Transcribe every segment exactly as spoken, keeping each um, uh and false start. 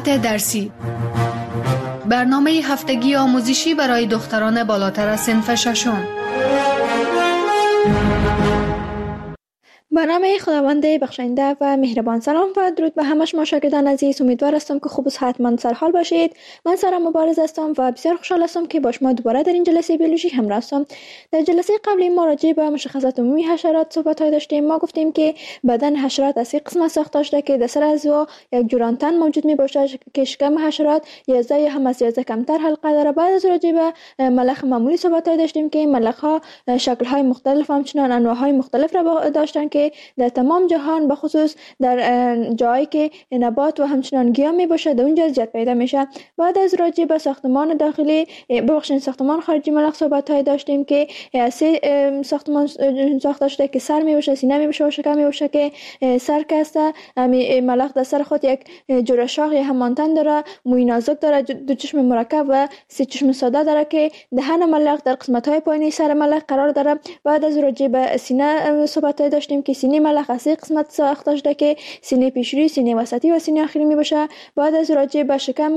روایت درسی، برنامه هفتگی آموزشی برای دختران بالاتر از صنف ششم. به نام خداوند بخشنده و مهربان. سلام و درود به همه شما شاگردان عزیز. امیدوار هستم که خوب و صحتمند سرحال باشید. من سارا مبارز هستم و بسیار خوشحال هستم که با شما دوباره در این جلسه بیولوژی همراه هستم. در جلسه قبلی ما راجع به مشخصات عمومی حشرات صحبت های داشتیم. ما گفتیم که بدن حشرات از سه قسمت ساخته شده که در سر اعضا یک جورانتن موجود می باشد که شکم حشرات یازده یا هم از یازده کمتر حلقه داره. بعد از راجع به ملخ معمولی صحبت های داشتیم که ملخ ها شکل های مختلف همچنان انواع های مختلف را داشتن که در تمام جهان به خصوص در جایی که نبات و همچنان گیاه می باشه در اونجا زیاد پیدا میشه. بعد از راجع به ساختمان داخلی ببخشید ساختمان خارجی ملخ صحبت های داشتیم که سه ساختمان ساخته شده که سر می باشه، سینه می باشه و شکم می باشه که سر کسته ملخ در سر خود یک جوره شاخ یا هم آنتن داره، موی نازک داره، دو چشم مرکب و سه چشم ساده داره که دهن ملخ در قسمت های پایینی سر ملخ قرار داره. بعد از راجع به سینه صحبت های داشتیم که سینه ملخ از سه قسمت ساخته شده که سینه پیشروی، سینه وسطی و سینه آخری می باشه. بعد از راجع به شکم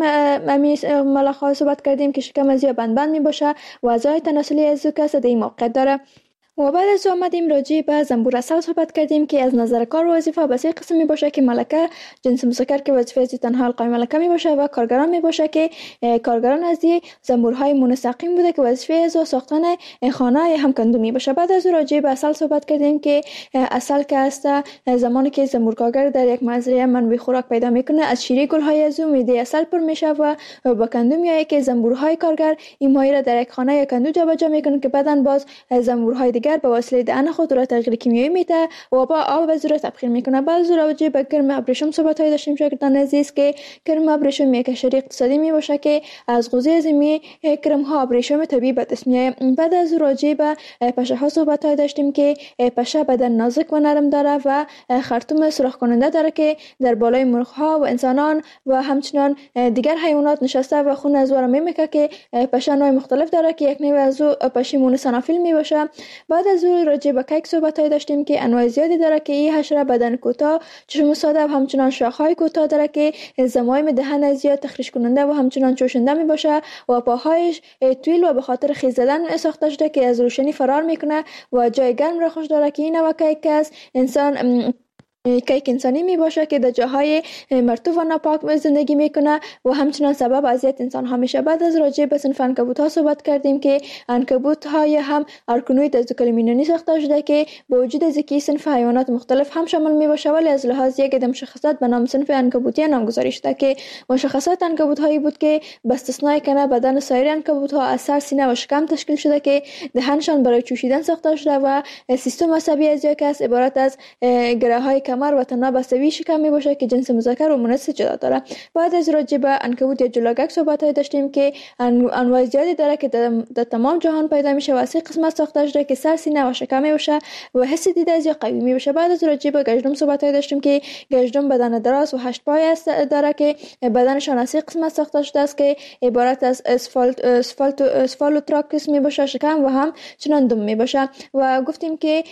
ملخ ها صحبت کردیم که شکم از یا بند بند می باشه و اعضای تناسلی از او کس در این موقعیت داره. و بعد از آمدیم راجع به زنبور عسل صحبت کردیم که از نظر کار و وظیفه به سه قسم می باشه که ملکه جنس مذکر که وظیفه از تنها حلقه ملکه می باشه و کارگران می باشه که کارگران از زنبورهای منسقیم بوده که وظیفه از ساختن خانه یا هم کندو می باشه. بعد از راجع به عسل صحبت کردیم که عسل که است زمانی که زنبور کارگر در یک مزرعه منبع خوراک پیدا میکنه از شیره گل‌های از او میده عسل پر میشه و با کندو میایه که زنبورهای کارگر این مایه را در یک خانه یا کندو جابجا میکنه که بعدن باز زنبورهای دیگر به وسیله دهن خود را تغییر کیمیایی میده و با آب و زور تبخیر میکنه. بعد از راجع به کرم ابریشم صحبت های داشتیم شاگردان عزیز که کرم ابریشم یک حشره اقتصادی می باشه که از غذای زمینی کرم ها ابریشم طبیعی به دست میاد. بعد از راجع به پشه ها صحبت های داشتیم که پشه بدن نازک و نرم داره و خرطوم سوراخ کننده داره که در بالای مرغ ها و انسانان و همچنان دیگر حیوانات نشسته و خون از او را میمکه که پشه نوع مختلف داره که یک نوع از او پشه مونوسانافیل می باشه. بعد از اون راجع به کیک صحبت های داشتیم که انواع زیادی داره که این حشره بدن کوتاه، چشم ساده و همچنان شاخهای کوتاه داره که زمایم دهن زیاد تخریش کننده و همچنان چوشنده می باشه و پاهایش طویل و به خاطر خیز زدن ساخته شده که از روشنی فرار میکنه و جای گرم را خوش داره که این نوع کیک است انسان کیک انسانی می باشه که در جاهای مرطوب و ناپاک زندگی میکنه و همچنان سبب اذیت انسان ها میشه. بعد از راجع به صنف عنکبوت ها صحبت کردیم که عنکبوت های هم ارکنوید از دوکلمینونی ساخته شده که با وجود از اینکه صنف حیوانات مختلف هم شامل می باشه ولی از لحاظ یک عده مشخصات به نام صنف عنکبوتی نامگذاری شده که مشخصات عنکبوت هایی بود که به استثنای کنه بدن سایر عنکبوت ها از سر، سینه و شکم تشکیل شده که دهنشان برای چوشیدن ساخته شده و سیستم عصبی از یک است عبارت از گره های کمر و تناب عصبی شکم می باشه که جنس مذکر و مؤنث جدا داره. بعد از راجع به عنکبوت یا جلاگک صحبت های داشتیم که انواع زیادی داره که در تمام جهان پیدا میشه و از سه قسمت ساخته شده که سر، سینه و شکم می باشه و حس دیده از یا قوی می باشه. بعد از راجع به گژدم صحبت های داشتیم که گژدم بدن دراز و هشت پای است داره که بدنشان از سه قسمت ساخته شده است که عبارت از اسفالت اسفالت اسفالوتراکس می باشه شکم و هم چنان دم می باشه و گفتیم که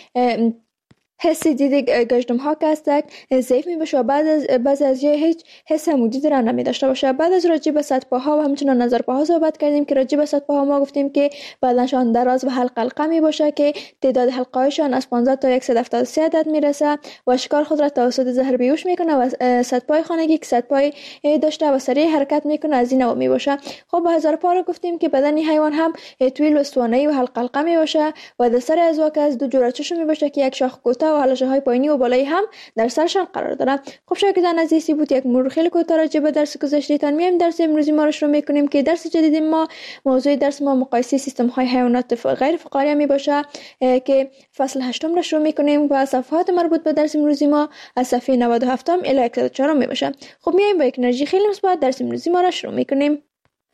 حس دیده گژدم ها که هستک ضعیف می باشه و بعد از بعضی از یه هیچ حس مودی را نمی داشته باشه. بعد از راجع به سطح پاها و همچنان نظر پاها صحبت کردیم که راجع به سطح پاها ما گفتیم که بدنشان دراز و حلقه حلقه می باشه که تعداد حلقه هایشان از پانزده تا صد و هفتاد و سه عدد می رسه و شکار خود را توسط زهر بیهوش میکنه و سطح پای خانگی که سطح پای داشته و سریع حرکت میکنه از این نوع می باشه. خب به هزار پا رو گفتیم که بدن حیوان هم طویل و اسطوانه‌ای و حلقه حلقه می باشه و در سر اعضا که از دو جوره چشم می باشه که یک شاخ کوتاه و حلقه های پایینی و بالایی هم در سرشان قرار داره. خب شاگردان عزیزی بود یک مرور خیلی کوتاه راجع به درس گذشتهتان. میایم درس امروزی ما رو شروع میکنیم که درس جدید ما موضوع درس ما مقایسه سیستم های حیوانات غیر فقاریه می باشه که فصل هشتم رو شروع میکنیم و صفحات مربوط به درس امروزی ما از صفحه نود و هفت الی صد و چهار می باشه. خب میایم با یک انرژی خیلی مثبت درس امروزی ما رو شروع میکنیم.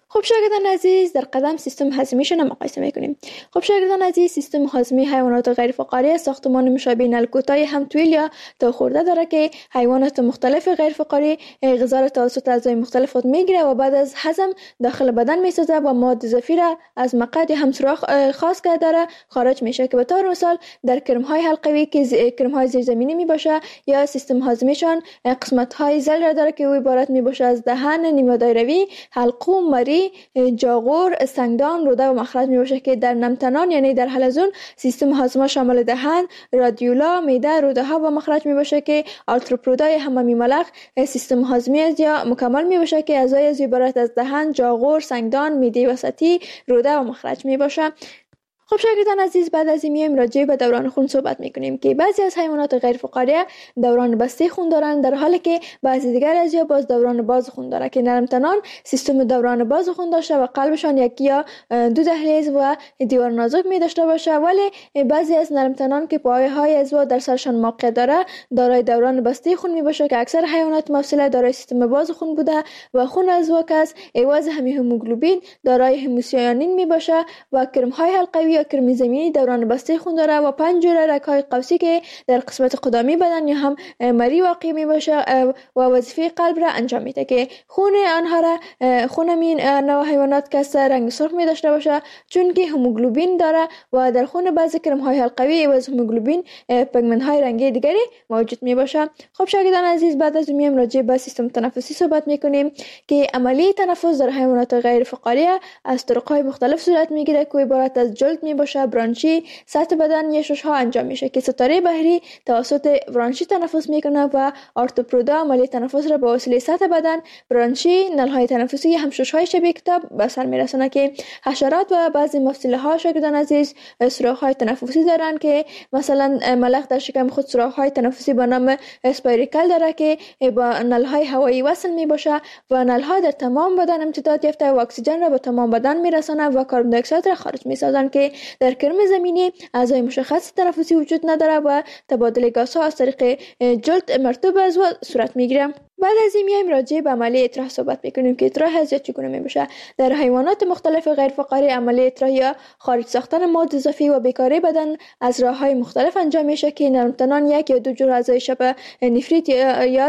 خب شاگردان عزیز، در قدم سیستم هاضمه‌شان مقایسه میکنیم. خب شاگردان عزیز، سیستم هاضمه حیوانات غیر فقاری ساختمان مشابه نلکوتای هم طویل یا تا خورده داره که حیوانات مختلف غیر فقاری غذا را توسط اعضای مختلف خود میگیره و بعد از هضم داخل بدن میسازه و مواد اضافی را از مقعد هم سوراخ خاص کرده داره خارج میشه، که به طور مثال در کرم‌های حلقوی که کرم‌های زیرزمینی میباشه یا سیستم هاضمه‌شان قسمت‌های زل را داره که او عبارت میباشه از دهن نیمه دایروی، حلقوم، مری، جاغور، سنگدان، روده و مخرج میباشه که در نمتنان یعنی در حلزون سیستم هاضمه شامل دهن، رادیولا، معده، روده ها و مخرج میباشه که آرتروپودای حمامی ملخ سیستم هاضمه یا مکمل میباشه که اعضای از عبارت از دهن، جاغور، سنگدان، معده وسطی، روده و مخرج میباشه. خب شاگردان عزیز، بعد از این میایم راجع به دوران خون صحبت میکنیم که بعضی از حیوانات غیر فقاری دوران بسته خون دارن، در حالی که بعضی دیگر از یا باز دوران باز خون داره که نرمتنان سیستم دوران باز خون داشته و قلبشان یکی یا دو دهلیز و دیوار نازک می داشته باشه، ولی بعضی از نرمتنان که پایه های عضو در سرشان موقع داره دارای دوران بسته خون می باشه که اکثر حیوانات مفصله دارای سیستم باز خون بوده و خون عضو کس عوض همین هموگلوبین دارای هموسیانین می باشه و کرم‌های حلقوی یا کرم زمینی دوران بسته خون داره و پنج جوره رگ‌های قوسی که در قسمت قدامی بدن یا هم مری واقع می باشه و وظیفه قلب را انجام میده که خون آنها را خون این نوع حیوانات که رنگ سرخ می داشته باشه چون که هموگلوبین داره و در خون بعضی کرم‌های حلقوی و هموگلوبین پیگمنت‌های رنگی دیگری موجود می باشه. خب شاگردان عزیز، بعد از میایم راجع به سیستم تنفسی صحبت میکنیم که عملیه تنفس در حیوانات غیر فقاری از طرق‌های مختلف صورت میگیره که عبارت از جلد می باشه، برانشی، سطح بدن یا شش ها انجام میشه که ستاره بحری توسط برانشی تنفس میکنه و آرتوپرودا عملیه تنفس را به وسیله سطح بدن، برانشی، نلهای تنفسی هم شش های شبیه کتاب به سر میرسونه که حشرات و بعضی مفصله ها شاگردان عزیز سوراخ های تنفسی دارن که مثلا ملخ در شکم خود سوراخ های تنفسی به نام اسپایریکل داره که با نلهای هوایی وصل می باشه و نلها در تمام بدن امتداد یافته و اکسیژن را به تمام بدن میرسونه و کاربن دی اکساید را خارج میسازن که در کرم زمینی اعضای مشخص تنفسی وجود نداره و تبادل گازها از طریق جلد مرطوب عضو صورت میگیره. بعد از این میایم راجع به عملیه اطراح صحبت میکنیم که اطراح از چگونه میشه. در حیوانات مختلف غیر فقاری عملیه اطراح یا خارج ساختن مواد اضافی و بیکاری بدن از راههای مختلف انجام میشه که نرمتنان یک یا دو جور اعضای شبه نفریت یا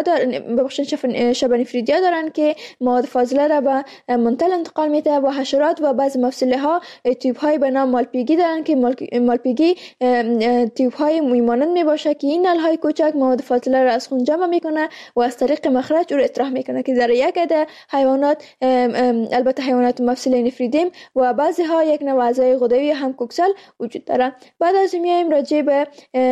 ببخشید شبه نفریدیا دارن که مواد فاضله را به منتل انتقال میده و حشرات و بعضی مفصله ها تیوب های به نام مالپیگی دارن که مالپیگی تیوب های میمانند میباشه که این نل های کوچک مواد فاضله را از خون جمع میکنه و از طریق مخرج او را اطراح میکنه که در یک عده حیوانات البته حیوانات مفصله نفریدیم و بعضی ها یک نوع اعضای غدوی هم کوکسل وجود داره. بعد از میایم راجع به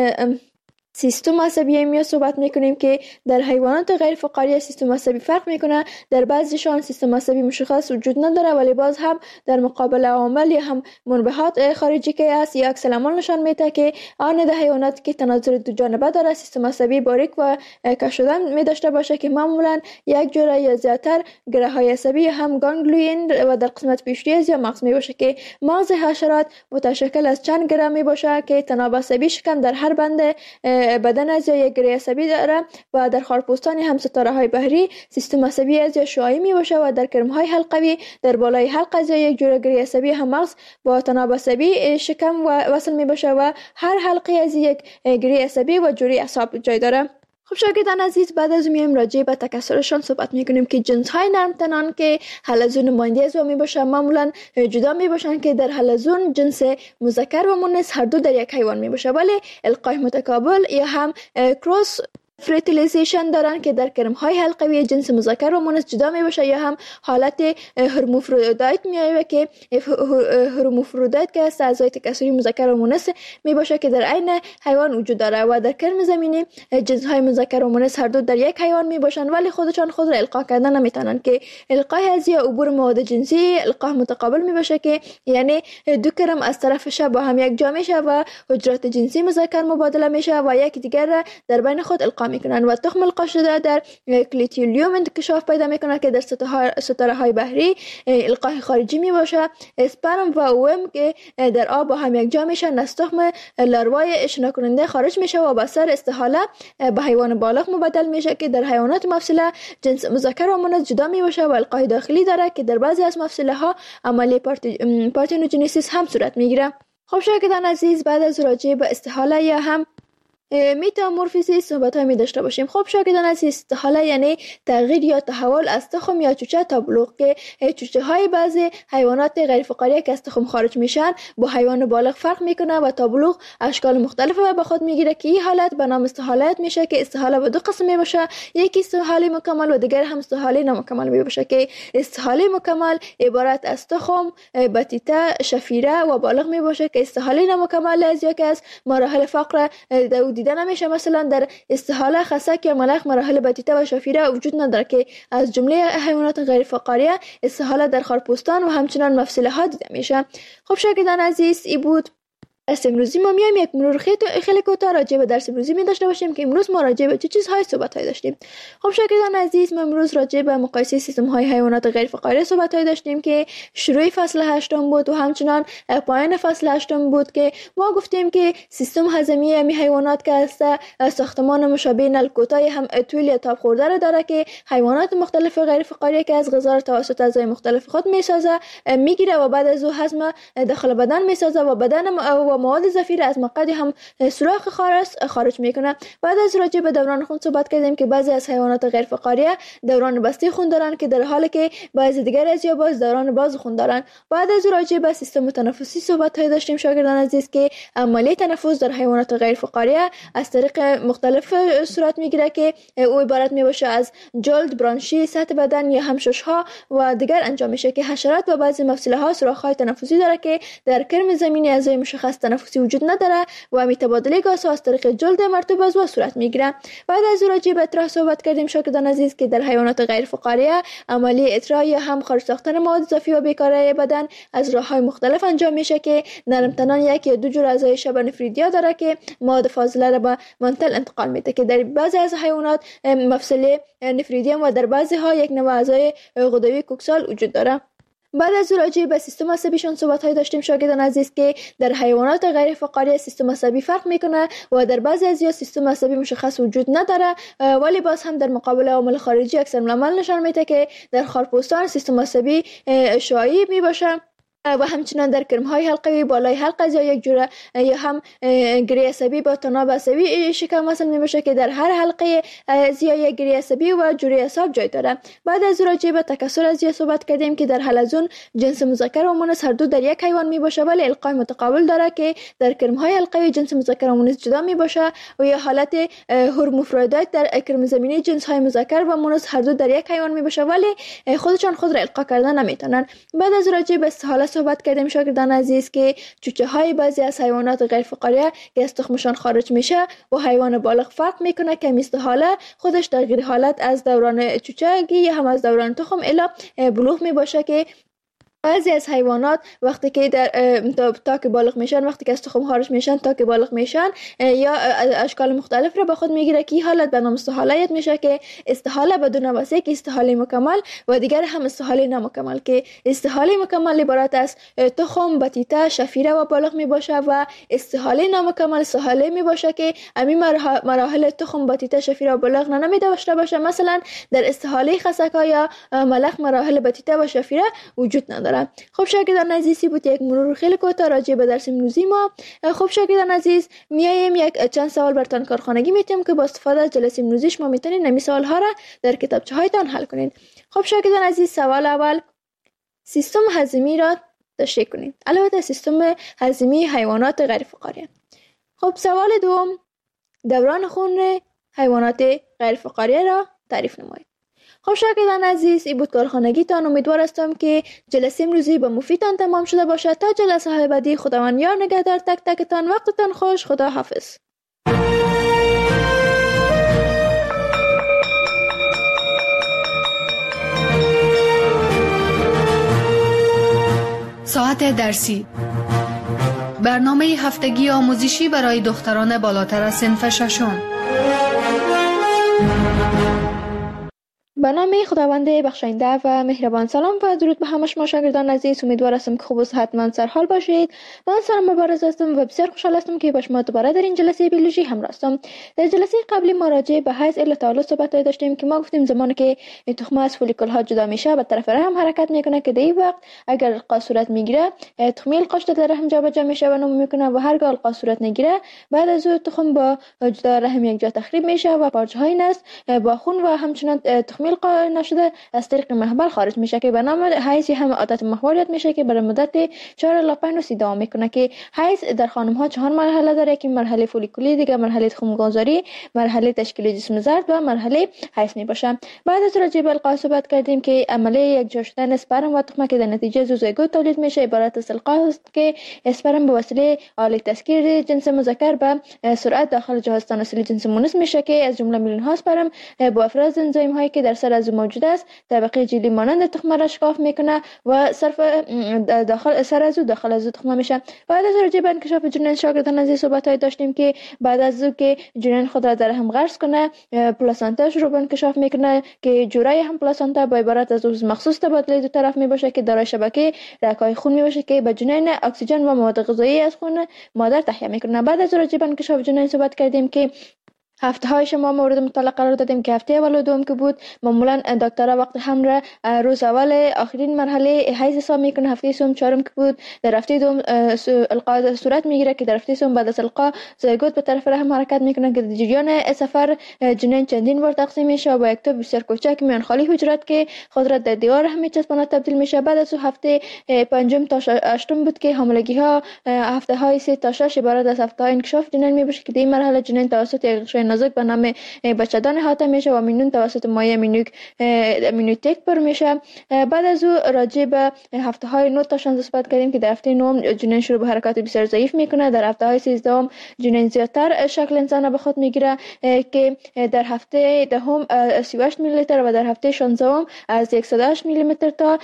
سیستم عصبی می صحبت میکنیم که در حیوانات غیر فقاری سیستم عصبی فرق میکنه. در بعضیشان سیستم عصبی مشخص وجود نداره ولی باز هم در مقابل عوامل یا هم منبعات خارجی که است یا عکس العمل نشان میده که آن در حیوانات که تناظر دو جانبه داره سیستم عصبی باریک و کش شدن می داشته باشه که معمولا یک جوره یا زیاتر گره های عصبی یا هم گانگلیون و در قسمت پیشری از یا مغز می باشه که مغز حشرات متشکل از چند گره می باشه که تناب عصبی شکم در هر بند بدن از یک گره عصبی داره و در خارپوستان هم ستاره های بحری سیستم عصبی از یا شعاعی می باشه و در کرم های حلقوی در بالای حلق از یک جوره گره عصبی هم مغز با تناب عصبی شکم و وصل می باشه و هر حلقه از یک گره عصبی و جوری اعصاب جای داره. خب شاگردان عزیز، بعد از میایم راجع به تکثرشان صحبت میکنیم که جنس های نرمتنان که حلزون نماینده از می باشه معمولا جدا می باشن که در حلزون جنس مذکر و مؤنث هر دو در یک حیوان می باشه ولی القای متقابل یا هم کروس فرتیلیزیشن دارن که در کرم های حلقوی جنس مذکر و مؤنث جدا می باشه یا هم حالت هرمافرودیت میایه که هرمافرودیت که است اعضای تکثری مذکر و مؤنث می باشه که در عین حیوان وجود داره و در کرم زمینی جنس های مذکر و مؤنث هر دو در یک حیوان می باشن ولی خودشان خود را القا کردن نمیتونن که القای از یا عبور مواد جنسی القا متقابل می باشه که یعنی دو کرم از طرف شب با هم یک جا میشه و حجرات جنسی مذکر مبادله میشه و یک دیگر در بین خود القا میکنن و تخم القا شده در کلیتیلیوم انکشاف پیدا میکنه که در ستاره های بحری القای خارجی می باشه. اسپرم و اوم که در آب با هم یک جا میشن از تخم لاروای شنا کننده خارج میشه و به سر استحاله به حیوان بالغ مبدل میشه که در حیوانات مفصله جنس مذکر و مؤنث جدا می باشه و القای داخلی داره که در بعضی از مفصله ها عملیه پارتنوجنسیس هم صورت میگیره. خب شاگردان عزیز، بعد از راجع به استحاله یا هم میتامورفیزیس صحبت های می داشته باشیم. خب شاگردان عزیز، استحاله یعنی تغییر یا تحول از تخم یا چوچه تا بلوغ که چوچه های بعضی حیوانات غیر فقاریه که از تخم خارج میشن با حیوان بالغ فرق میکنه و تا بلوغ اشکال مختلف به خود میگیره که این حالت به نام استحاله میشه که استحاله به دو قسم می باشه، یکی استحاله مکمل و دیگر هم استحاله نامکمل می باشه که استحاله مکمل عبارت از تخم، بطیطه، شفیره و بالغ می باشه که استحاله نامکمل از یکی از مراحل فقر دیده نمیشه. مثلا در استحاله خسک یا ملخ مراحل بطیطه و شفیره وجود نداره که از جمله حیوانات غیر فقاریه استحاله در خارپوستان و همچنان مفصله ها دیده میشه. خب شاگردان عزیز، ای بود درس امروزی. ما میایم یک مرور خیلی کوتاه راجع به درس امروزی می داشته باشیم که امروز ما راجع به چه چیزهای صحبت های داشتیم. خب شاگردان عزیز، ما امروز راجع به مقایسه سیستم های حیوانات غیر فقاریه صحبت های داشتیم که شروع فصل هشتم بود و همچنان پایان فصل هشتم بود که ما گفتیم که سیستم هضمی امی حیوانات که است ساختمان مشابه نل کوتاه هم طول یا تاب خورده را داره که حیوانات مختلف غیر فقاریه که از غذا را توسط اعضای مختلف خود میسازه میگیره و بعد از او هضم داخل بدن میسازه و بدن و مواد ضفیر از مقعد هم سوراخ خارج خارج میکنه. بعد از راجع به دوران خون صحبت کردیم که بعضی از حیوانات غیر فقاریه دوران بسته خون دارن که در حالی که بعضی دیگر از یا باز دوران باز خون دارن. بعد از راجع به سیستم تنفسی صحبت های داشتیم شاگردان عزیز که عملیه تنفس در حیوانات غیر فقاریه از طریق مختلف صورت میگیره که او عبارت میباشه از جلد، برانشی، سطح بدن یا هم ششها و دیگر انجام میشه که حشرات و بعضی مفصله ها سوراخ های تنفسی داره که در کرم زمینی اعضای مشخص تنفسی وجود نداره و می تبادله گاز از طریق جلد مرطوب از او صورت میگیره. بعد از راجع به اطراح صحبت کردیم شاگردان عزیز که در حیوانات غیر فقاریه عملیه اطراح یا هم خارج ساختن مواد اضافی و بیکاره بدن از راههای مختلف انجام میشه که نرم تنان یک یا دو جور اعضای شبه نفریدیا داره که مواد فاضله را به منتل انتقال میده که در بعضی از حیوانات مفصل نفریدیم و در بعضی ها یک نوع اعضای غدوی کوکسال وجود داره. بعد از راجع به سیستم عصبیشون صحبت های داشتیم شاگردان عزیز که در حیوانات غیر فقاریه سیستم عصبی فرق میکنه و در بعضی از یا سیستم عصبی مشخص وجود نداره ولی باز هم در مقابل عوامل خارجی اکثر العمل نشان میده که در خارپوستان سیستم عصبی شایع می باشه و همچنان در کرم‌های حلقوی بالای حلقه یا یک جوره یا هم گری عصبی با تناب عصبی شکم وصل میشه که در هر حلقه زیا یک گری عصبی و جوره اعصاب جای داره. بعد از راجع به تکثر از صحبت کردیم که در حلزون جنس مذکر و مؤنث هر دو در یک حیوان می باشه ولی القای متقابل داره که در کرم‌های حلقوی جنس مذکر و مؤنث جدا می باشه و یا حالت هرمافرودیت در کرم زمینی جنس های مذکر و مؤنث هر دو در یک حیوان می باشه ولی خودشان خود را القا کردن نمیتونن. بعد از راجع به استحاله صحبت کردیم شاگردان عزیز که چوچه های بعضی از حیوانات غیر فقاریه که از تخمشان خارج میشه و حیوان بالغ فرق میکنه که استحاله خودش تغییر حالت از دوران چوچگی یا هم از دوران تخم الی بلوغ می باشه که بعضی از حیوانات وقتی که در تا, تا که بالغ میشن وقتی که از تخم خارج میشن تا که بالغ میشن یا اشکال مختلف را به خود میگیره که حالت به نام استحاله میشه که استحاله بدون واسه که استحاله مکمل و دیگر هم استحاله نامکمل که استحاله مکمل عبارت از تخم، بطیطه، شفیره و بالغ می باشه و استحاله نامکمل استحاله می باشه که امی مراحل تخم، بطیطه، شفیره و بالغ نمی داشته باشه. مثلا در استحاله خسک یا ملخ مراحل بطیطه و شفیره وجود نداره. خب شاگردان عزیزی بود یک مرور خیلی کوتاه راجع به درس امروزی ما. خب شاگردان عزیز میایم یک چند سوال براتون کارخانگی میتیم که با استفاده از جلسه امروزی شما میتونید نمی سوال ها را در کتابچه هایتان حل کنید. خب شاگردان عزیز، سوال اول سیستم هضمی را تشریح کنید. البته سیستم هضمی حیوانات غیر فقاریه. خب سوال دوم دوران خون حیوانات غیر فقاریه را تعریف نمایید. خب شاگردان عزیز، این بود کارخانگیتان. امیدوار هستم که جلسه امروزی به مفیدتان تمام شده باشد. تا جلسه های بعدی خداوند یار نگهدار تک تکتان. وقتتان خوش. خدا حافظ. ساعت درسی برنامه هفتگی آموزشی برای دختران بالاتر از صنف ششم. به نام خداوند بخشاینده و مهربان. سلام و درود به همه شما شاگردان عزیز. امیدوار هستم که خوب و صحتمند سرحال باشید. من سلام مبارز هستم و بسیار خوشحال هستم که با شما دوباره در این جلسه بیولوژی همراه هستم. در جلسه قبلی ما راجع به حیض الا تعالی صحبت داشتیم که ما گفتیم زمانی که تخمه از فولیکول ها جدا میشه به طرف رحم حرکت میکنه که در این وقت اگر القا صورت میگیره تخمه القاش در رحم جابجا میشه و نمو میکنه و هرگاه القا صورت نگیره بعد از او تخم با جدا رحم یک جا تخریب میشه و پارچه های نست با خون و همچنان تخمه القا نشده از طریق محبل خارج میشه که به نام حیض هم عادت محوریت میشه که برای مدت چهار الی پنج روز دوام میکنه که حیض در خانم ها چهار مرحله داره که مرحله فولیکولی، دیگه مرحله تخم گذاری، مرحله تشکیل جسم زرد و مرحله حیض میباشه. بعد از راجع به القا صحبت کردیم که عملیه یک جا شدن اسپرم و تخمه که در نتیجه زوزایگوت تولید میشه عبارت از القا است که اسپرم به وسیله آله تسکیر جنس مذکر به سرعت داخل جهاز تناسلی جنس مؤنث میشه که از جمله میلیون ها اسپرم با افراز انزیم هایی که در سر از موجود است طبقه جلی مانند تخمه را شکاف میکنه و صرف داخل سر از او داخل از او تخمه میشه. بعد از راجع به انکشاف جنین شاگردان از صحبت های داشتیم که بعد از او که جنین خود را در رحم غرس کنه پلاسانتا شروع به انکشاف میکنه که جورای هم پلاسانتا با عبارت از عضو مخصوص تبادله دو طرف میباشه که دارای شبکه رگ‌های خون میباشه که به جنین اکسیژن و مواد غذایی از خون مادر تهیه میکنه. بعد از راجع به انکشاف جنین صحبت کردیم که هفته های شما مورد مطالعه قرار دادیم که هفته اول و دوم که بود معمولا دکترها وقت حمل روز اول آخرین مرحله حیض حساب میکنه. هفته سوم چهارم که بود در هفته دوم القا صورت میگیره که در هفته سوم بعد از القا زایگوت به طرف رحم حرکت میکنه که در جریان سفر جنین چندین بار تقسیم میشه و یک تب بسیار کوچک میان خالی حجرات که خود را در دیوار رحم میچسباند تبدیل میشه. بعد از هفته پنجم تا هشتم بود که حاملگی ها هفته های سه تا شش عبارت از هفته های انکشاف جنین میباشه که در این مرحله جنین توسط یک غشای نازک به نام بچه‌دان احاطه میشه و مینون توسط مایع امینوک امینوتک پر میشه. بعد از او راجع به هفته های نه تا شانزده صحبت کردیم که در هفته نه جنین شروع به حرکات بسیار ضعیف میکنه. در هفته های سیزده جنین زیادتر شکل انسان به خود میگیره که در هفته دهم سی و هشت میلی لیتر و در هفته شانزده از صد و هشت میلی متر تا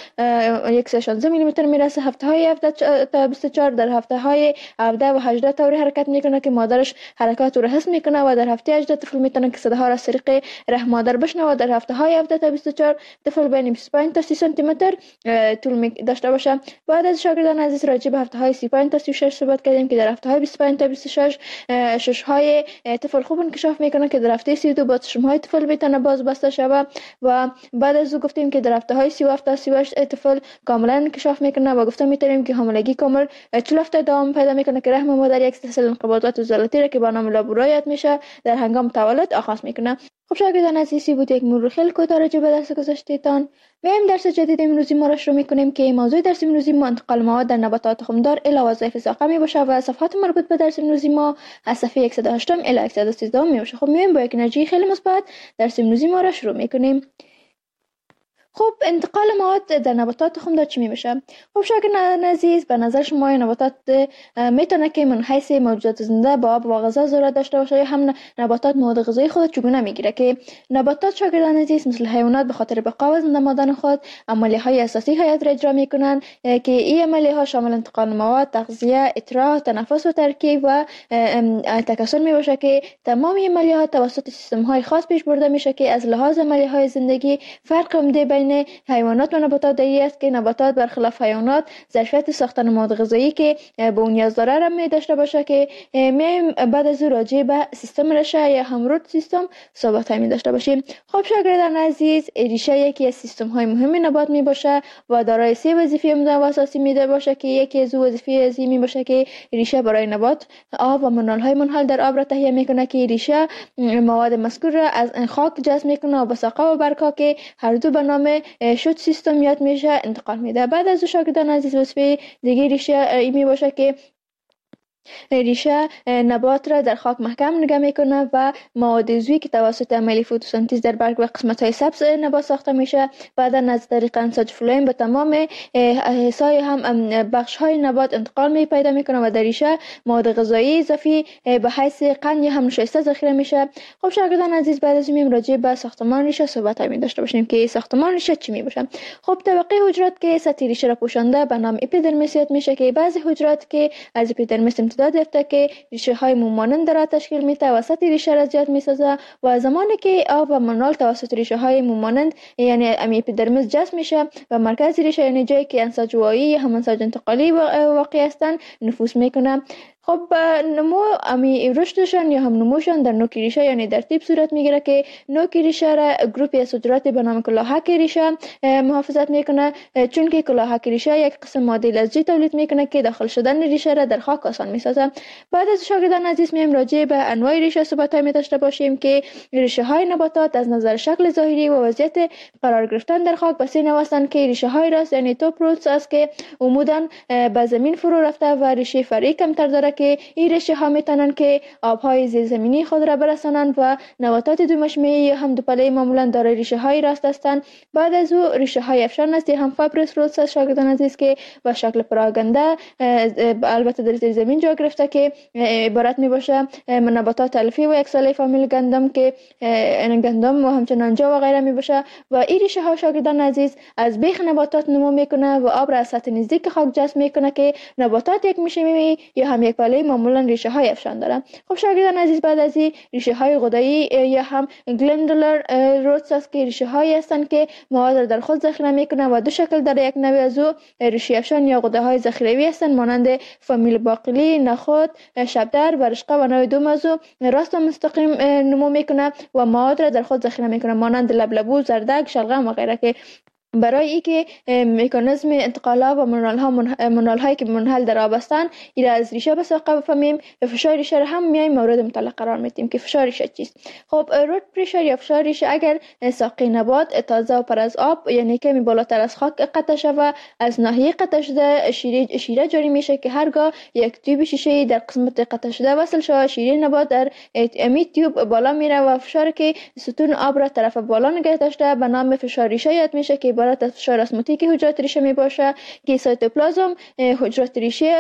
صد و شانزده میلی متر میرسه. هفته های هفده تا بیست و چهار در هفته های هفده و هجده طوری حرکت میکنه که مادرش حرکات رو حس میکنه و در هفته هجده طفل میتونه که صداها را از طریق رحم مادر بشنوه. در هفته های هفده تا بیست و چهار طفل بین بیست و پنج تا سی سانتی متر طول داشته باشه. بعد از شاگردان عزیز راجع به هفته های سی و پنج تا سی و شش صحبت کردیم که در هفته های بیست و پنج تا بیست و شش شش های طفل خوب انکشاف میکنه که در هفته سی و دو با چشم های طفل میتونه باز بسته شوه و بعد از او گفتیم که در هفته های سی و هفت تا سی و هشت طفل کاملا انکشاف میکنه و گفتم میتونیم که حاملگی کامل چهل هفته دوام پیدا میکنه که رحم مادر یک سلسله انقباضات عضلاتی را که با نام لابورایت میشه در هنگام تولد آغاز میکنه. خب شاگردان عزیزی بود یک مرور خیلی کوتاه راجع به درس گذشتهتان. میایم درس جدید امروزی ما را شروع میکنیم که موضوع درس امروزی ما انتقال مواد در نباتات تخمدار الی وظایف ساقه می باشه و صفحات مربوط به درس امروزی ما از صفحه صد و هشت الی صد و سیزده می باشه. خب میایم با یک انرژی خیلی مثبت درس امروزی ما را شروع میکنیم. خب انتقال مواد در نباتات تخمدار چی میشه؟ خب شاگردان عزیز به نظر شما نباتات میتونه که من حیث موجودات زنده با آب و غذا ضرورت داشته باشه یا هم نباتات مواد غذایی خود چگونه میگیره؟ که نباتات شاگردان عزیز مثل حیوانات به خاطر بقا و زنده ماندن خود عملیه های اساسی حیات را اجرا میکنن که این عملیه ها شامل انتقال مواد، تغذیه، اطراح، تنفس و ترکیب و تکثر میباشه که تمام این عملیه ها توسط سیستم های خاص پیش برده میشه که از لحاظ عملیه های زندگی فرق عمده بین حیوانات و نباتات دایی است که نباتات برخلاف حیوانات ظرفیت ساختن مواد غذایی که به اون نیاز داره را می داشته باشه که می بعد از راجع به سیستم ریشه یا همرود سیستم صحبت می داشته باشیم. خب شاگردان عزیز ریشه یکی از سیستم های مهم نبات می باشه و دارای سه وظیفه عمده و اساسی می باشه که یکی از وظیفه ازی می باشه که ریشه برای نبات آب و منال های منحل در آب را تهیه میکنه که ریشه مواد مذکور را از خاک جذب میکنه و به ساقه و برگ‌ها که هر دو به نام شد سیستم یاد میشه انتقال میده. بعد از شاگردان عزیز وظیفه دیگه ریشه ای می باشه که ریشه نبات را در خاک محکم نگه میکنه و مواد عضوی که توسط عملیه فتوسنتز در برگ و قسمت های سبز نبات ساخته میشه بعدا از طریق انساج فلویم به تمام حصای هم بخش های نبات انتقال می پیدا میکنه و در ریشه مواد غذایی اضافی به حیث قند یا هم نشایسته ذخیره میشه. خب شاگردان عزیز بعد از این راجع به ساختمان ریشه صحبت می داشته باشیم که ساختمان ریشه چی می باشه. خب طبقه حجرات که سطح ریشه را پوشانده به نام اپیدرمیس یاد میشه که بعضی حجرات که از اپیدرمیس امتداد یافته که ریشه های مومانند را تشکیل میده و سطح ریشه را زیاد میسازه و زمانی که آب و منرال توسط ریشه های مومانند یعنی اپیدرمیس جذب میشه و مرکز ریشه یعنی جایی که انساج وایی یا هم انساج انتقالی واقع هستند نفوذ میکنه. خب نمو امی رشدشان یا هم نموشان در نوک ریشه یعنی در تیپ صورت میگیره که نوک ریشه را گروپی از حجرات به نام کلاهک ریشه محافظت میکنه، چون که کلاهک ریشه یک قسم ماده لزجی تولید میکنه که داخل شدن ریشه را در خاک آسان میسازه. بعد از شاگردان عزیز میم راجع به انواع ریشه صحبت می داشته باشیم که ریشه های نباتات از نظر شکل ظاهری و وضعیت قرار گرفتن در خاک به سه نوع هستند که ریشه های راست یعنی توپ روتس است که عموداً به زمین فرو رفته و ریشه فرعی کمتر داره که این ریشه ها میتونن که آبهای زیرزمینی خود را برسانند و نباتات دو مشمعی یا هم دو پله معمولا دارای ریشه های راست هستند. بعد از او ریشه های افشان است هم فایبرس روتس است شاگردان عزیز که با شکل پراگنده البته در زیر زمین جا گرفته که عبارت می باشه نباتات الفی و یک ساله فامیل گندم که گندم و همچنان جا و غیره می باشه و این ریشه ها شاگردان عزیز از بیخ نباتات نمو میکنه و آب را از سطح نزدیک خاک جذب میکنه که نباتات یک مشمعی یا هم یک پله معمولا ریشه های افشان داره. خب شاگردان عزیز بعد از این ریشه های غدایی یا هم گلندولر روتس است که ریشه هایی هستند که مواد را در خود ذخیره میکنه و دو شکل داره. یک نوع از او ریشه افشان یا غده های ذخیروی هستند مانند فامیل باقلی، نخود، شبدر و رشقه و نوع دوم از او راست و مستقیم نمو میکنه و مواد را در خود ذخیره میکنه مانند لبلبو، زردک، شلغم و غیره که برای اینکه مکانیزم انتقال و منرال ها منرال هایی که منحل در آب هستند ایرا از ریشه به ساقه بفهمیم و فشار ریشه را هم میایم مورد مطالعه قرار میدیم که فشار ریشه چیست. خب روت پرشر یا فشار ریشه اگر ساقه نبات تازه و پر از آب یعنی کمی بالاتر از خاک قطع شود از ناحیه قطع شده شیره شیره جاری میشه که هرگاه یک تیوب شیشه در قسمت قطع شده وصل شود شیره نبات در امی تیوب بالا میره و فشار که ستون آب را طرف بالا نگه داشته به نام فشار ریشه یاد میشه که عبارت از فشار اسموتیک حجرات ریشه می باشه که سایتوپلازم حجرات ریشه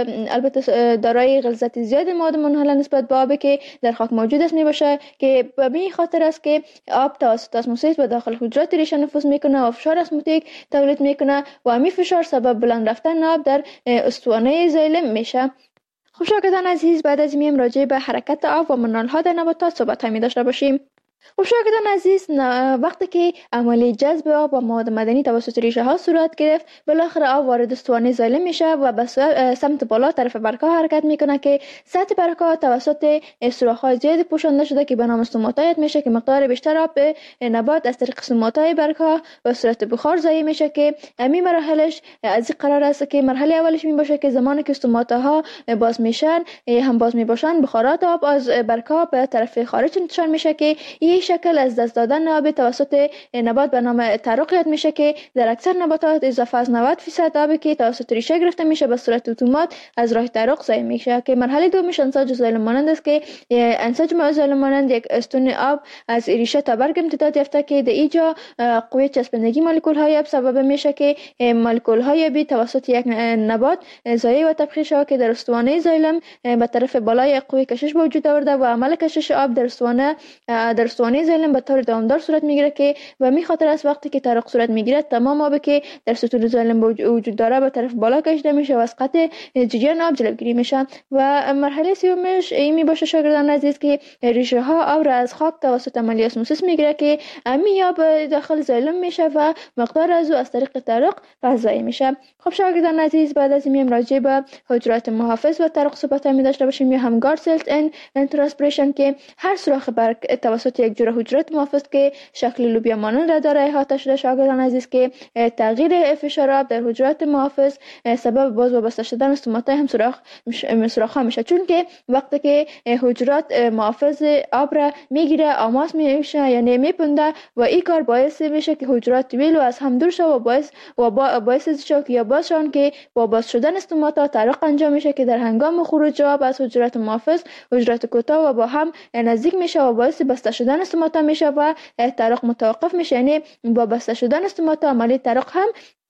البته دارای غلظت زیاد مواد منحله نسبت به آب که در خاک موجود است می باشه که به این خاطر است که آب توسط اسموسیس به داخل حجرات ریشه نفوذ میکنه و فشار اسموتیک تولید میکنه و همین فشار سبب بلند رفتن آب در استوانه زایلم میشه. خب شاگردان عزیز بعد از میم راجع به حرکت آب و منرال ها در نباتات صحبت می داشته باشیم. خب شاگردان عزیز وقتی که عملیه جذب آب و مواد معدنی توسط ریشه ها صورت گرفت بالاخره آب وارد استوانه زایلم میشه و به سمت بالا طرف برگها حرکت میکنه که سطح برگها توسط سوراخ های زیاد پوشانده شده که به نام استوماتایت میشه که مقدار بیشتر آب به نبات از طریق استوماتای برگها به صورت بخار ضایع میشه که همین مراحلش از این قرار است که مرحله اولش می باشه که زمانی که استوماتاها باز میشن هم باز میباشن بخارات آب از برگها به طرف خارج انتشار میشه که این شکل از دست دادن آب توسط نبات به نام تعرق یاد میشه که در اکثر نباتات اضافه از نود درصد آبی که توسط ریشه گرفته میشه به صورت اتومات از راه تعرق ضایع میشه که مرحله دومش انساج زایلم مانند است که انساج زایلم مانند یک استون آب از ریشه تا برگ امتداد یافته که در اینجا قوه چسبندگی مولکول های آب سبب میشه که مولکول های آبی توسط یک نبات ضایع و تبخیر شود که در استوانه زایلم به طرف بالای قوه کشش به وجود آورده و عمل کشش آب در استوانه در استوانه زایلم به طور دوامدار صورت میگیره که و می خاطر است وقتی که تعرق صورت میگیره تمام آبی که در ستون زایلم وجود داره به طرف بالا کشیده میشه و از قطع جریان آب جلوگیری میشه. و مرحله سومش این می باشه شاگردان عزیز که ریشه ها آب را از خاک توسط عملیه اسموسیس میگیره که امی آب داخل زایلم میشه و مقدار از او از طریق تعرق غذایی میشه. خب شاگردان عزیز بعد از این راجع به حجرات محافظ و تعرق صحبت می داشته باشیم یا هم گارد سلز ان ترانسپیریشن که هر سوراخ برگ توسط یک جور حجرات محافظ که شکل لوبیا مانند را داره احاطه شده شاگردان عزیز که تغییر فشار آب در حجرات محافظ سبب باز و بسته شدن استوماتای هم سوراخ سوراخ ها میشه چون که وقتی که حجرات محافظ آب را میگیره آماس میشه یعنی میپنده و این کار باعث میشه که حجرات طویل و از هم دور شود و باعث و باعث شود که یا بازشان که با باز شدن استوماتا تعرق انجام میشه که در هنگام خروج آب از حجرات محافظ حجرات کوتاه و با هم نزدیک میشه و باعث بسته شدن استوماتا میشه و تعرق متوقف میشه یعنی با بسته شدن استوماتا عملیه تعرق هم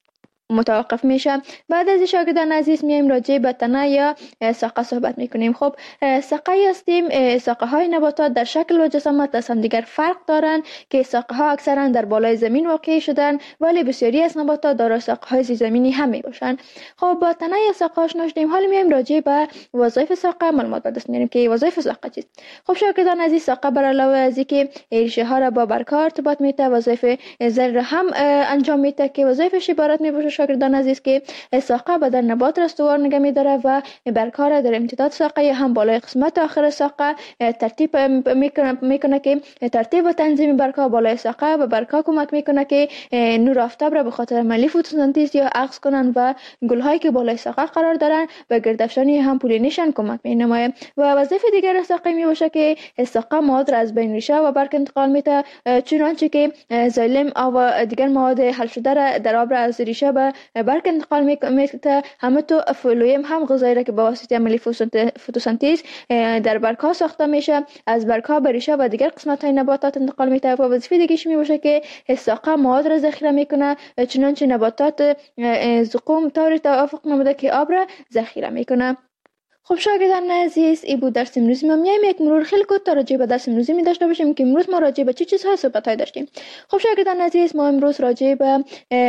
متوقف میشه. بعد از شاگردان عزیز میایم راجع به تنه یا ساقه صحبت میکنیم. خب ساقه هستیم، ساقه های نباتات در شکل و جسامت از هم دیگر فرق دارند که ساقه ها اکثرا در بالای زمین واقع شدن، ولی بسیاری از نباتات دارای ساقه های زیرزمینی هم می باشند. خب با تنه یا ساقه آشنا شدیم، حالا میایم راجع به وظایف ساقه معلومات به دست میاریم که وظایف ساقه چیست. خب شاگردان عزیز، ساقه بر علاوه از اینکه ریشه ها را با برگ ها ارتباط میده، وظایف زر هم انجام میده که وظایفش عبارت می باشه شاگردان عزیز که ساقه بدن نبات را استوار نگه می‌داره و برگ‌ها را در امتداد ساقه یا هم بالای قسمت آخر ساقه ترتیب میکنه میکنه که ترتیب و تنظیم برگ‌ها بالای ساقه به برگ‌ها کمک میکنه که نور آفتاب را به خاطر عملی فتوسنتز یا عکس کنن و گل‌هایی که بالای ساقه قرار دارن به گردافشانی هم پولینیشن کمک مینماید. و وظیفه دیگر ساقه می باشه که ساقه مواد را از بین ریشه و برگ انتقال میده، چنانچه که زایلم و دیگر مواد حل شده را در آب را از ریشه به برگ انتقال میکنه. همه تو فلویم هم غذایی را که با واسطه عملی فتوسنتز در برگ‌ها ساخته میشه از برگ‌ها به ریشه و دیگر قسمت‌های نباتات انتقال میده. و وظیفه دیگه‌اش می باشه که ساقه مواد را ذخیره میکنه، چنانچه نباتات زقوم طوری توافق نموده که آب را ذخیره میکنه. خب شاگردان عزیز، این بود درس امروزی ما. میایم یک مرور خیلی کوتاه راجع به درس امروزی می داشته باشیم که امروز ما راجع به چه چیزهای صحبت‌های داشتیم. خب شاگردان عزیز، ما امروز راجع به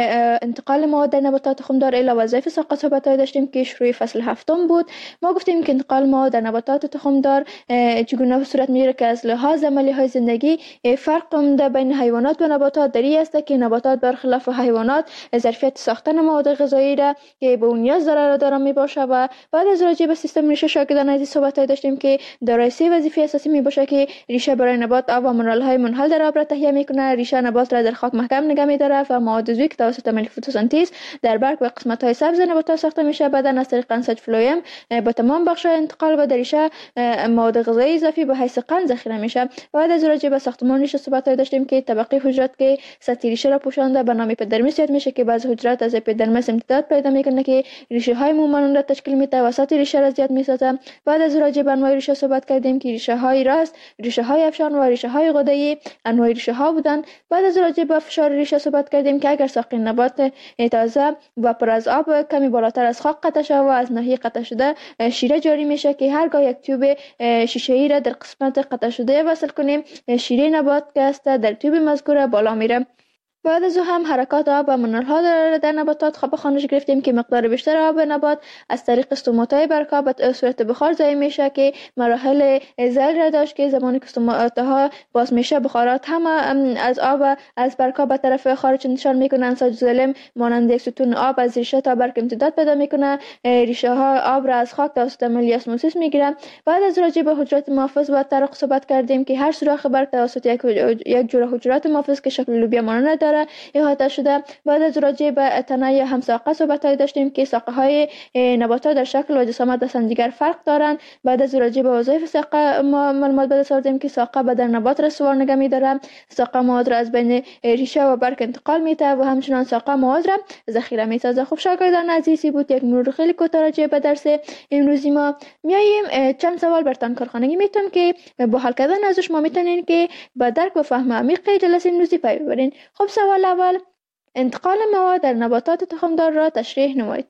انتقال مواد در نباتات تخمدار الی وظایف ساقه صحبت‌های داشتیم که شروع فصل هفتم بود. ما گفتیم که انتقال مواد در نباتات تخمدار چگونه صورت میگیره که از لحاظ عملی‌های زندگی فرق عمده بین حیوانات و نباتات داری است که نباتات برخلاف حیوانات ظرفیت ساختن مواد غذایی را که به اون نیاز داره دارا میباشه. و بعد از راجع به سیستم ریشه شاگردان عزیز صحبت داشتیم که دارای سه وظیفه اساسی می باشه که ریشه برای نبات آب و منرال های منحل در آب را تهیه میکنه، ریشه نبات را در خاک محکم نگه میداره و مواد عضوی که توسط عمل فتوسنتز در برگ و قسمت های سبز نباتات ساخته میشه بعدا از طریق انساج فلویم به تمام بخش انتقال و در ریشه مواد غذایی اضافی به حیث قند ذخیره میشه. بعد از راجع به ساختمان ریشه صحبت داشتیم که طبقه حجرات که سطح ریشه را پوشانده به نام اپیدرمیس یاد میشه که بعض حجرات از اپیدرمیس امتداد پیدا میکنه که ریشه های مومن را تشکیل میده و سطح ریشه را زیاد میسازه. بعد از راجع به انواع ریشه صحبت کردیم که ریشه های راست، ریشه های افشان و ریشه های غده‌ای انواع ریشه ها بودن. بعد از راجع به فشار ریشه صحبت کردیم که اگر ساقه نبات تازه و پر از آب کمی بالاتر از خاک قطع شده و از ناحیه قطع شده شیره جاری میشه که هرگاه یک تیوب شیشه‌ای را در قسمت قطع شده وصل کنیم شیره نبات که است در تیوب مذکور بالا میره. بعد از او هم حرکات آب و منرال‌ها در, در نباتات خواب خانش گرفتیم که مقدار بیشتر آب نبات از طریق استومات‌های برگ‌ها به صورت بخار ضایع میشه که مراحل زل را داشت که زمانی که استومات‌ها باز میشه بخارات هم از آب از برگ‌ها به طرف خارج نشان میکنه. انساج زلم مانند یک ستون آب از ریشه تا برگ امتداد پیدا میکنه، ریشه ها آب را از خاک توسط عملیه اسموسیس میگیرن. بعد از راجع به حجرات محافظ و طرق صحبت کردیم که هر سوراخ برگ توسط یک یک جوره حجرات محافظ که شکل لوبیا مانند داره احاطه شده. بعد از راجع به تنه یا هم ساقه صحبت داشتیم که ساقه های نباتات در شکل و جسامت از هم دیگر فرق دارند. بعد از راجع به وظایف ساقه ما معلومات به دست آوردیم که ساقه بدن نبات را استوار نگه می‌داره، ساقه مواد را از بین ریشه و برگ انتقال میده و همچنان ساقه مواد را ذخیره میسازه. خب شاگردان عزیزی بود یک مرور خیلی کوتاه راجع به درس امروزی ما. میایم چند سوال برتان کارخانگی میتونم که با حل کردن ازش ما میتونین که با درک و فهم عمیق جلسه امروزی پی ببرین. خب سوال اول، انتقال مواد در نباتات تخمدار را تشریح نمایید.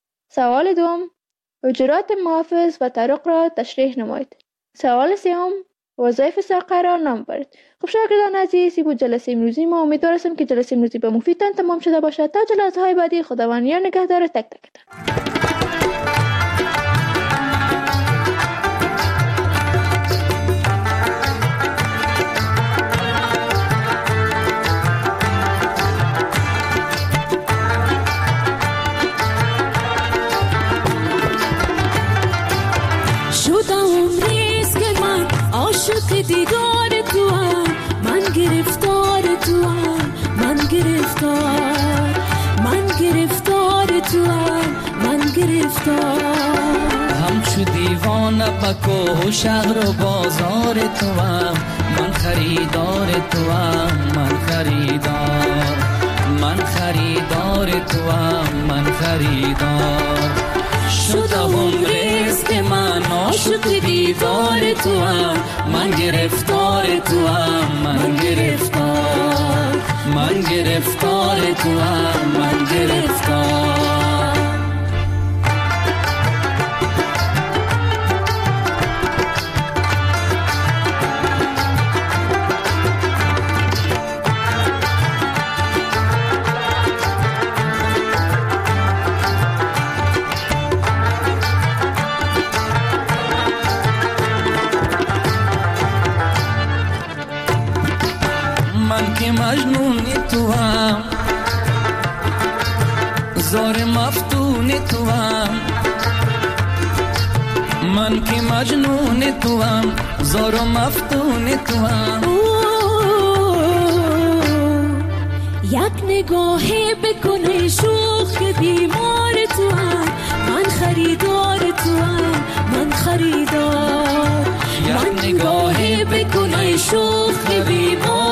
سوال دوم، حجرات محافظ و طرق را تشریح نمایید. سوال سوم، وظایف ساقه را نام برید. خب شاگردان عزیزی بود جلسه امروزی ما. امیدوارم که جلسه امروزی به مفیدتان تمام شده باشد. تا جلسه های بعدی خداوند یار نگهدار تک تکتان. دیدار تو هم من گرفتار تو هم من گرفتار من گرفتار تو هم من گرفتار همچو دیوانه بکو شهر و بازار تو هم من خریدار تو هم من خریدار من خریدار تو هم من خریدار شدم رزق من عاشق دیدار تو هم من گرفتار تو هم من گرفتار من من گرفتار تو هم، من گرفتار. من که مجنون تو هم، زار مفتون تو هم. من که مجنون تو هم، زار مفتون تو هم. یک نگاهی بکنه شوخ بیمار تو هم، من خریدار تو هم، من خریدار. یک نگاهی بکنه شوخ بیمار